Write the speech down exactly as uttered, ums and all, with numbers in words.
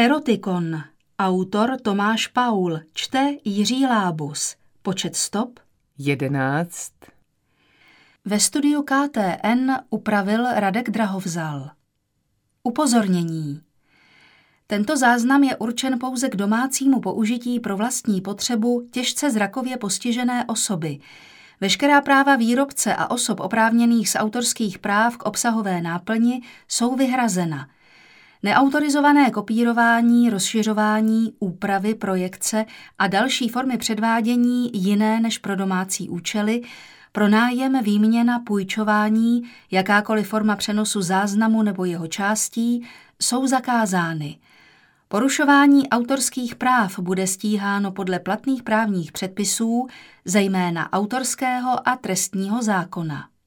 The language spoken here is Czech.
Erotikon. Autor Tomáš Paul. Čte Jiří Lábus. Počet stop jedenáct. Ve studiu K T N upravil Radek Drahovzal. Upozornění. Tento záznam je určen pouze k domácímu použití pro vlastní potřebu těžce zrakově postižené osoby. Veškerá práva výrobce a osob oprávněných z autorských práv k obsahové náplni jsou vyhrazena. Neautorizované kopírování, rozšiřování, úpravy, projekce a další formy předvádění jiné než pro domácí účely, pronájem, výměna, půjčování, jakákoliv forma přenosu záznamu nebo jeho částí jsou zakázány. Porušování autorských práv bude stíháno podle platných právních předpisů, zejména autorského a trestního zákona.